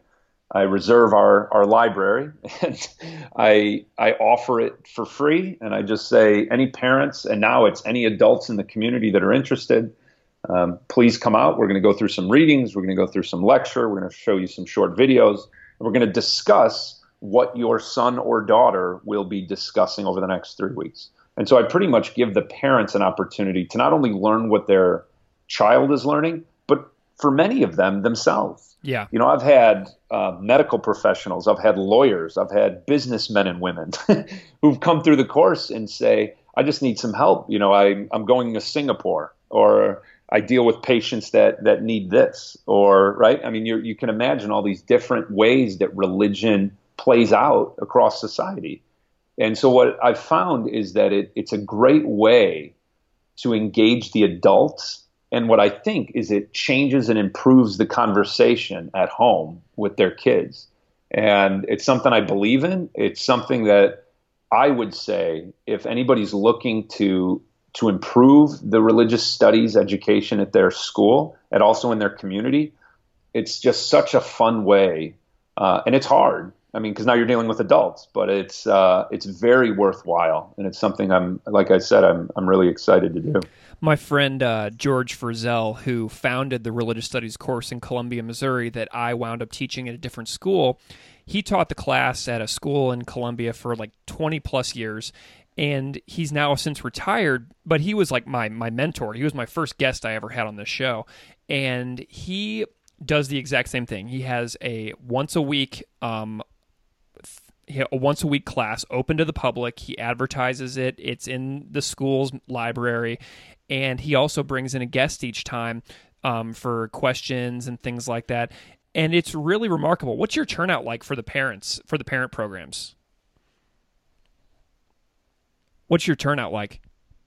I reserve our, our library, and I I offer it for free. And I just say, any parents, and now it's any adults in the community that are interested, um, please come out. We're going to go through some readings. We're going to go through some lecture. We're going to show you some short videos. And we're going to discuss what your son or daughter will be discussing over the next three weeks. And so I pretty much give the parents an opportunity to not only learn what their child is learning, but for many of them themselves. Yeah. You know, I've had uh, medical professionals, I've had lawyers, I've had businessmen and women who've come through the course and say, I just need some help. You know, I, I'm going to Singapore, or I deal with patients that that need this, or, right? I mean, you you can imagine all these different ways that religion plays out across society. And so what I've found is that it, it's a great way to engage the adults. And what I think is it changes and improves the conversation at home with their kids. And it's something I believe in. It's something that I would say, if anybody's looking to to improve the religious studies education at their school and also in their community, it's just such a fun way. Uh, and it's hard. I mean, because now you're dealing with adults, but it's uh, it's very worthwhile, and it's something I'm, like I said, I'm I'm really excited to do. My friend uh, George Frizzell, who founded the religious studies course in Columbia, Missouri, that I wound up teaching at a different school, he taught the class at a school in Columbia for like twenty plus years, and he's now since retired. But he was like my my mentor. He was my first guest I ever had on this show, and he does the exact same thing. He has a once a week. Um, a once a week class open to the public. He advertises it. It's in the school's library. And he also brings in a guest each time um, for questions and things like that. And it's really remarkable. What's your turnout like for the parents, for the parent programs? What's your turnout like?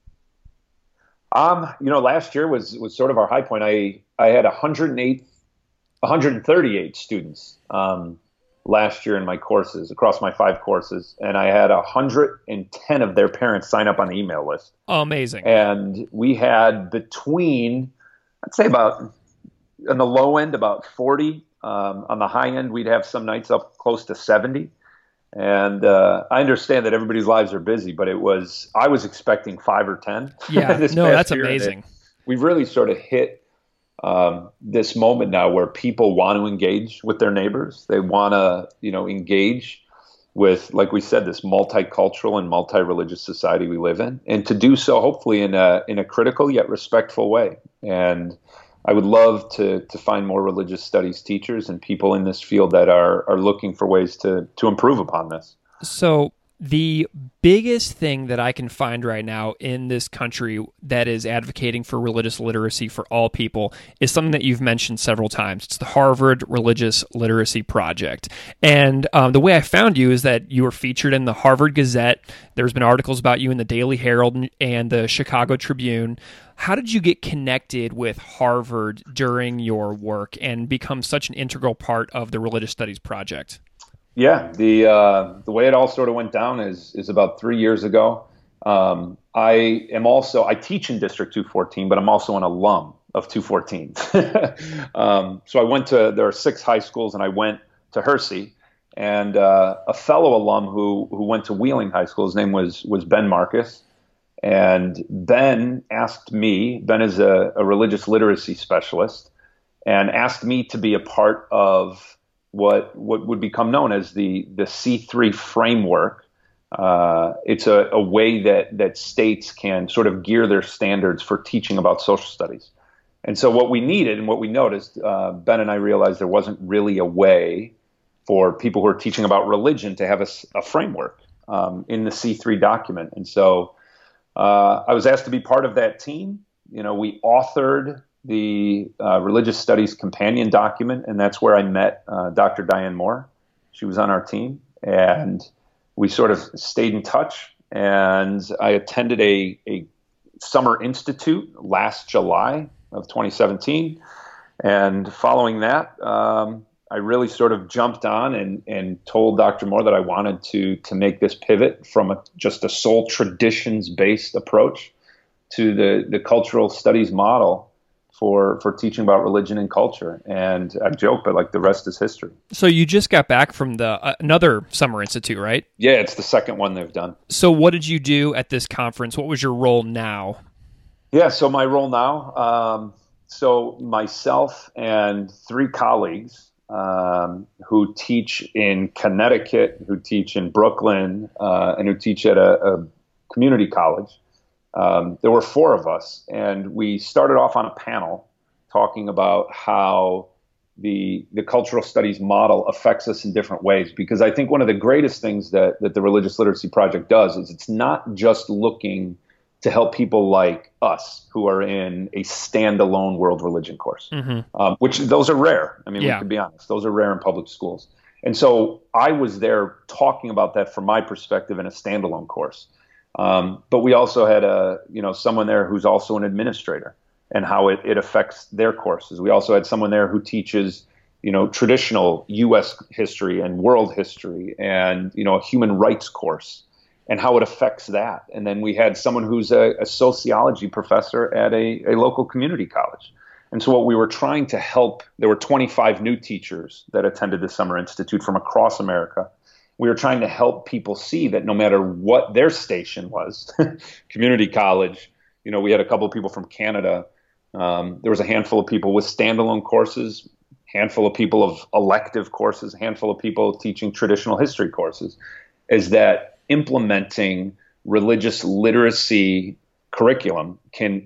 Um, you know, last year was, was sort of our high point. I, I had one hundred eight, one hundred thirty-eight students, um, last year in my courses, across my five courses, and I had one hundred ten of their parents sign up on the email list. Oh, amazing. And we had between, I'd say about, on the low end, about forty. Um, on the high end, we'd have some nights up close to seventy. And uh, I understand that everybody's lives are busy, but it was, I was expecting five or ten. Yeah, no, that's amazing. It, we've really sort of hit Um, this moment now where people want to engage with their neighbors. They want to, you know, engage with, like we said, this multicultural and multi-religious society we live in, and to do so hopefully in a in a critical yet respectful way. And I would love to to find more religious studies teachers and people in this field that are are looking for ways to to improve upon this. So the biggest thing that I can find right now in this country that is advocating for religious literacy for all people is something that you've mentioned several times. It's the Harvard Religious Literacy Project. And um, the way I found you is that you were featured in the Harvard Gazette. There's been articles about you in the Daily Herald and the Chicago Tribune. How did you get connected with Harvard during your work and become such an integral part of the Religious Studies Project? Yeah, the uh, the way it all sort of went down is is about three years ago. Um, I am also I teach in District two fourteen, but I'm also an alum of two fourteen. um, so I went to there are six high schools, and I went to Hersey, and uh, a fellow alum who who went to Wheeling High School. His name was was Ben Marcus, and Ben asked me. Ben is a, a religious literacy specialist, and asked me to be a part of what what would become known as the the C three framework. Uh, it's a, a way that that states can sort of gear their standards for teaching about social studies. And so what we needed and what we noticed, uh, Ben and I realized there wasn't really a way for people who are teaching about religion to have a, a framework um, in the C three document. And so uh, I was asked to be part of that team. You know, we authored the uh, Religious Studies Companion document, and that's where I met uh, Doctor Diane Moore. She was on our team, and we sort of stayed in touch. And I attended a, a summer institute last July of twenty seventeen, and following that, um, I really sort of jumped on and, and told Doctor Moore that I wanted to to make this pivot from a, just a sole traditions-based approach to the, the cultural studies model for for teaching about religion and culture. And I joke, but like the rest is history. So you just got back from the uh, another summer institute, right? Yeah, it's the second one they've done. So what did you do at this conference? What was your role now? Yeah, so my role now, um, so myself and three colleagues um, who teach in Connecticut, who teach in Brooklyn, uh, and who teach at a, a community college. Um, there were four of us, and we started off on a panel talking about how the the cultural studies model affects us in different ways. Because I think one of the greatest things that, that the Religious Literacy Project does is it's not just looking to help people like us who are in a standalone world religion course, mm-hmm. um, which those are rare. I mean, yeah. we can be honest, those are rare in public schools. And so I was there talking about that from my perspective in a standalone course. Um, but we also had a, you know, someone there who's also an administrator and how it, it affects their courses. We also had someone there who teaches, you know, traditional U S history and world history and, you know, a human rights course and how it affects that. And then we had someone who's a, a sociology professor at a, a local community college. And so what we were trying to help, there were twenty-five new teachers that attended the Summer Institute from across America. We were trying to help people see that no matter what their station was, community college, you know, we had a couple of people from Canada. Um, there was a handful of people with standalone courses, handful of people of elective courses, a handful of people teaching traditional history courses, is that implementing religious literacy curriculum can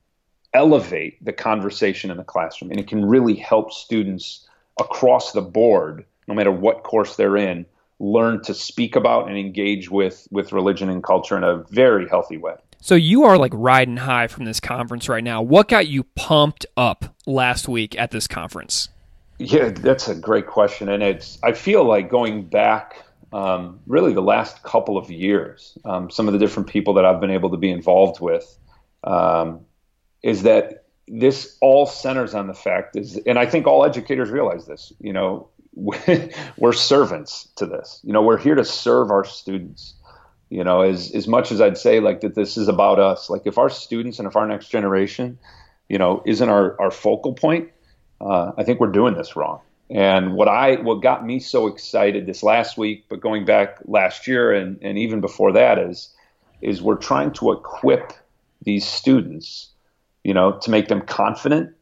elevate the conversation in the classroom. And it can really help students across the board, no matter what course they're in, learn to speak about and engage with, with religion and culture in a very healthy way. So you are like riding high from this conference right now. What got you pumped up last week at this conference? Yeah, that's a great question. And it's, I feel like going back um, really the last couple of years, um, some of the different people that I've been able to be involved with, um, is that this all centers on the fact is, and I think all educators realize this, you know, we're servants to this. You know, we're here to serve our students. You know, as as much as I'd say like that this is about us, like if our students and if our next generation, you know, isn't our, our focal point, uh, I think we're doing this wrong. And what I what got me so excited this last week, but going back last year and, and even before that is is we're trying to equip these students, you know, to make them confident,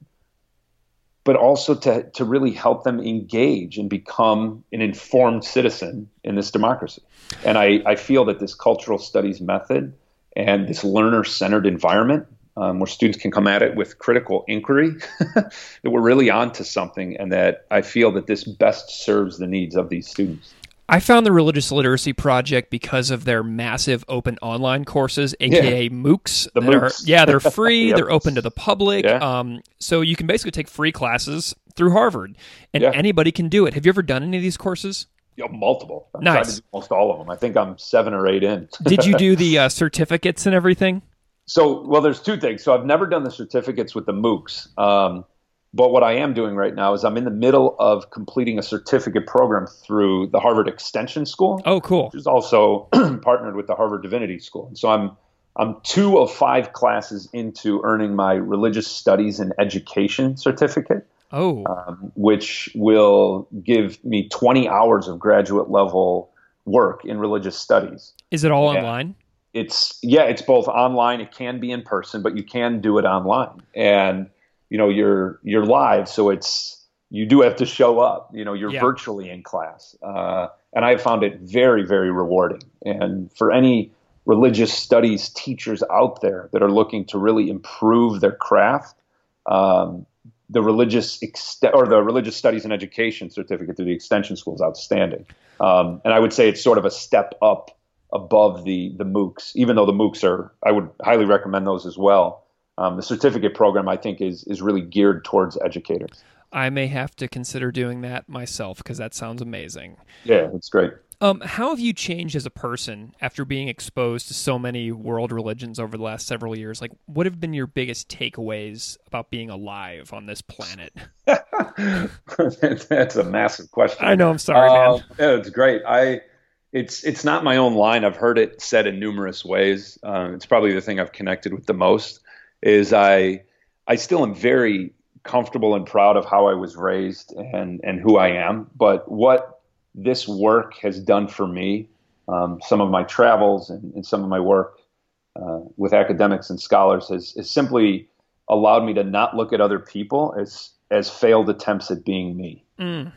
but also to, to really help them engage and become an informed citizen in this democracy. And I, I feel that this cultural studies method and this learner-centered environment um, where students can come at it with critical inquiry, that we're really onto something, and that I feel that this best serves the needs of these students. I found the Religious Literacy Project because of their massive open online courses, aka yeah. MOOCs. The MOOCs. Are, yeah, they're free. Yep. They're open to the public. Yeah. Um, so you can basically take free classes through Harvard, and yeah. anybody can do it. Have you ever done any of these courses? Yeah, multiple. I've nice. tried to do almost all of them. I think I'm seven or eight in. Did you do the uh, certificates and everything? So, well, there's two things. So I've never done the certificates with the MOOCs. Um, But what I am doing right now is I'm in the middle of completing a certificate program through the Harvard Extension School. Oh, cool. Which is also partnered with the Harvard Divinity School. And so I'm I'm two of five classes into earning my Religious Studies and Education certificate. Oh. Um, which will give me twenty hours of graduate level work in religious studies. Is it all and online? It's yeah, it's both online. It can be in person, but you can do it online. And you know, you're you're live, so it's you do have to show up. You know, you're yeah. virtually in class, uh, and I found it very, very rewarding. And for any religious studies teachers out there that are looking to really improve their craft, um, the religious ex- or the Religious Studies and Education certificate through the Extension School is outstanding. Um, and I would say it's sort of a step up above the the MOOCs, even though the MOOCs are. I would highly recommend those as well. Um, the certificate program, I think, is is really geared towards educators. I may have to consider doing that myself because that sounds amazing. Yeah, it's great. Um, how have you changed as a person after being exposed to so many world religions over the last several years? Like, what have been your biggest takeaways about being alive on this planet? That's a massive question. I know. I'm sorry, uh, man. Yeah, it's great. I it's it's not my own line. I've heard it said in numerous ways. Uh, it's probably the thing I've connected with the most. Is I I still am very comfortable and proud of how I was raised and, and who I am. But what this work has done for me, um, some of my travels and, and some of my work uh, with academics and scholars has, has simply allowed me to not look at other people as, as failed attempts at being me. Mm.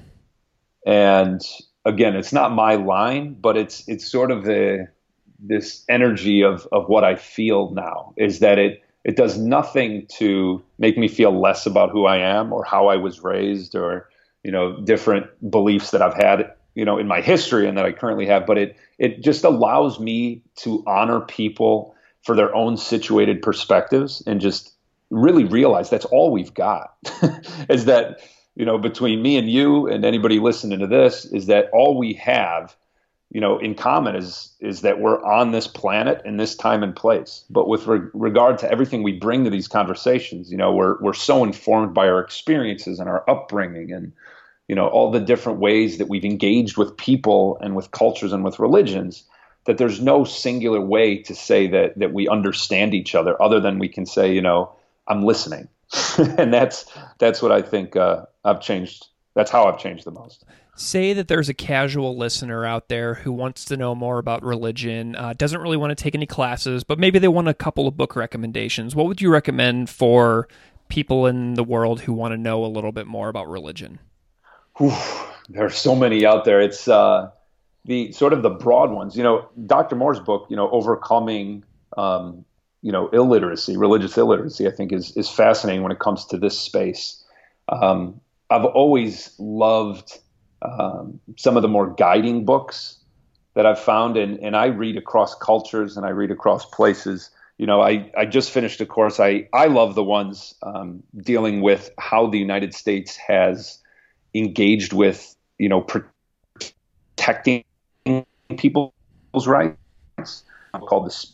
And again, it's not my line, but it's, it's sort of the, this energy of, of what I feel now is that it, it does nothing to make me feel less about who I am or how I was raised or, you know, different beliefs that I've had, you know, in my history and that I currently have. But it, it just allows me to honor people for their own situated perspectives and just really realize that's all we've got is that, you know, between me and you and anybody listening to this is that all we have, you know, in common is, is that we're on this planet in this time and place. But with re- regard to everything we bring to these conversations, you know, we're, we're so informed by our experiences and our upbringing and, you know, all the different ways that we've engaged with people and with cultures and with religions that there's no singular way to say that, that we understand each other other than we can say, you know, I'm listening. And that's, that's what I think uh, I've changed. That's how I've changed the most. Say that there's a casual listener out there who wants to know more about religion, uh, doesn't really want to take any classes, but maybe they want a couple of book recommendations. What would you recommend for people in the world who want to know a little bit more about religion? Whew, there are so many out there. It's uh, the sort of the broad ones. You know, Doctor Moore's book, you know, Overcoming, um, you know, illiteracy, religious illiteracy, I think is is fascinating when it comes to this space. Um, I've always loved Um, some of the more guiding books that I've found, and, and I read across cultures and I read across places. You know, I, I just finished a course. I, I love the ones um, dealing with how the United States has engaged with, you know, protecting people's rights, called this,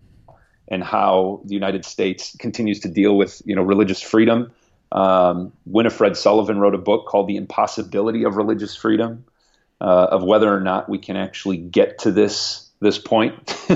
and how the United States continues to deal with, you know, religious freedom. Um, Winifred Sullivan wrote a book called The Impossibility of Religious Freedom, uh, of whether or not we can actually get to this this point.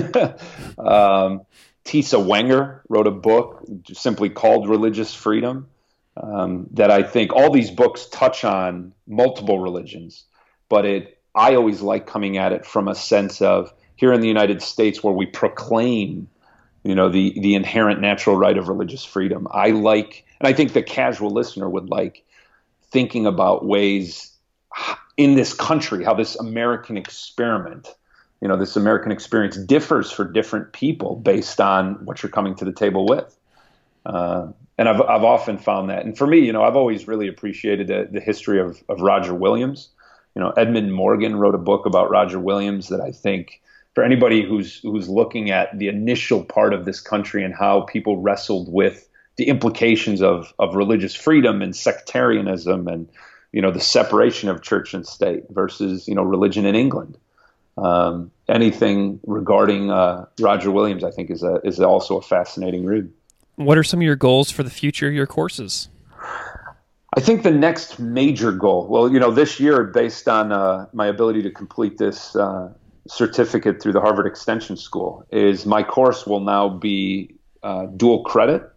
um, Tisa Wenger wrote a book just simply called Religious Freedom, um, that I think all these books touch on multiple religions, but it I always like coming at it from a sense of here in the United States where we proclaim, you know, the the inherent natural right of religious freedom. I like And I think the casual listener would like thinking about ways in this country, how this American experiment, you know, this American experience differs for different people based on what you're coming to the table with. Uh, and I've I've often found that. And for me, you know, I've always really appreciated the, the history of, of Roger Williams. You know, Edmund Morgan wrote a book about Roger Williams that I think for anybody who's who's looking at the initial part of this country and how people wrestled with the implications of, of religious freedom and sectarianism and, you know, the separation of church and state versus, you know, religion in England. Um, anything regarding uh, Roger Williams, I think, is a, is also a fascinating read. What are some of your goals for the future of your courses? I think the next major goal, well, you know, this year, based on uh, my ability to complete this uh, certificate through the Harvard Extension School, is my course will now be uh, dual credit.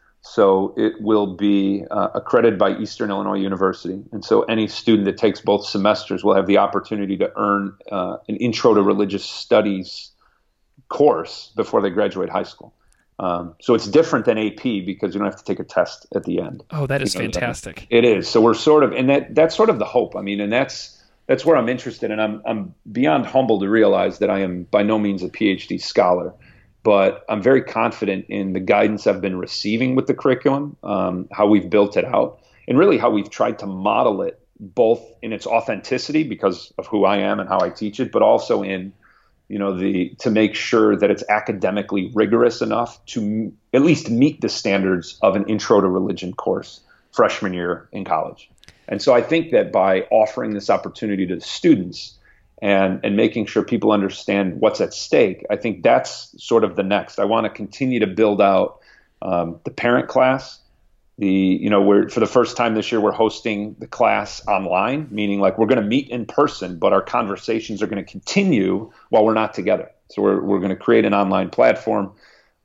So it will be uh, accredited by Eastern Illinois University. And so any student that takes both semesters will have the opportunity to earn uh, an Intro to Religious Studies course before they graduate high school. Um, so it's different than A P because you don't have to take a test at the end. Oh, that is you know, fantastic. It is. So we're sort of, and that that's sort of the hope. I mean, and that's that's where I'm interested. And I'm I'm beyond humble to realize that I am by no means a PhD scholar. But I'm very confident in the guidance I've been receiving with the curriculum, um, how we've built it out, and really how we've tried to model it both in its authenticity because of who I am and how I teach it, but also in, you know, the to make sure that it's academically rigorous enough to m- at least meet the standards of an Intro to Religion course freshman year in college. And so I think that by offering this opportunity to students and and making sure people understand what's at stake, I think that's sort of the next. I want to continue to build out um, the parent class. The you know we're for the first time this year we're hosting the class online, meaning like we're going to meet in person, but our conversations are going to continue while we're not together. So we're we're going to create an online platform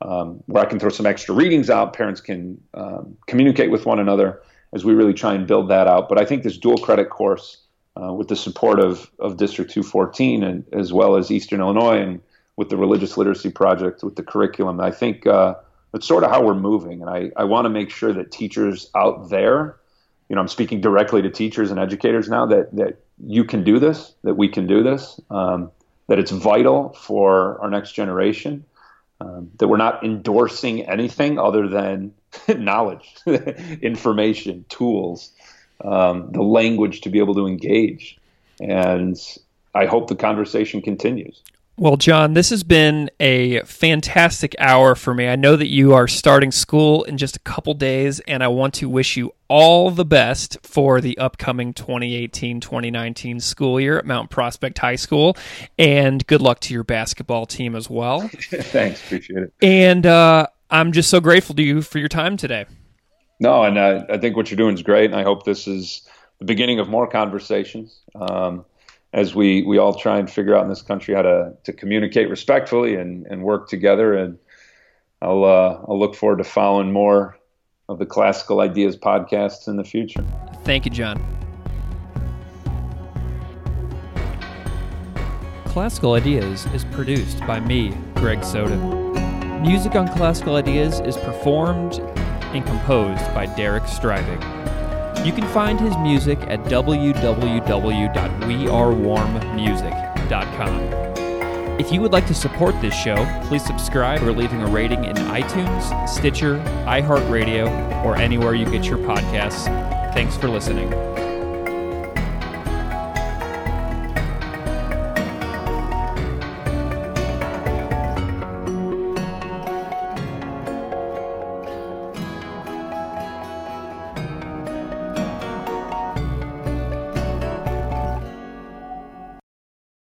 um, where I can throw some extra readings out. Parents can um, communicate with one another as we really try and build that out. But I think this dual credit course, uh, with the support of, of District two fourteen and as well as Eastern Illinois, and with the Religious Literacy Project, with the curriculum, I think uh, that's sort of how we're moving. And I, I want to make sure that teachers out there, you know, I'm speaking directly to teachers and educators now, that, that you can do this, that we can do this, um, that it's vital for our next generation, um, that we're not endorsing anything other than knowledge, information, tools, um, the language to be able to engage. And I hope the conversation continues. Well, John, this has been a fantastic hour for me. I know that you are starting school in just a couple days, and I want to wish you all the best for the upcoming twenty eighteen twenty nineteen school year at Mount Prospect High School, and good luck to your basketball team as well. Thanks, appreciate it. And uh, I'm just so grateful to you for your time today. No, and uh, I think what you're doing is great, and I hope this is the beginning of more conversations. Um, as we, we all try and figure out in this country how to, to communicate respectfully and, and work together. And I'll uh, I'll look forward to following more of the Classical Ideas podcasts in the future. Thank you, John. Classical Ideas is produced by me, Greg Soden. Music on Classical Ideas is performed and composed by Derek Striving. You can find his music at w w w dot we are warm music dot com. If you would like to support this show, please subscribe or leaving a rating in iTunes, Stitcher, iHeartRadio, or anywhere you get your podcasts. Thanks for listening.